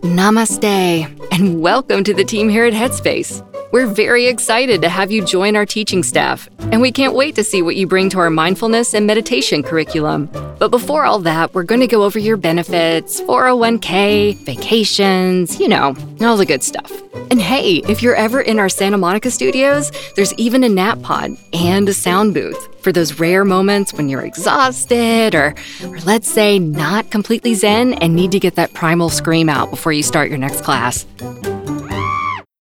Namaste, and welcome to the team here at Headspace. We're very excited to have you join our teaching staff, and we can't wait to see what you bring to our mindfulness and meditation curriculum. But before all that, we're going to go over your benefits, 401k, vacations, all the good stuff. And hey, if you're ever in our Santa Monica studios, there's even a nap pod and a sound booth for those rare moments when you're exhausted or let's say not completely zen and need to get that primal scream out before you start your next class.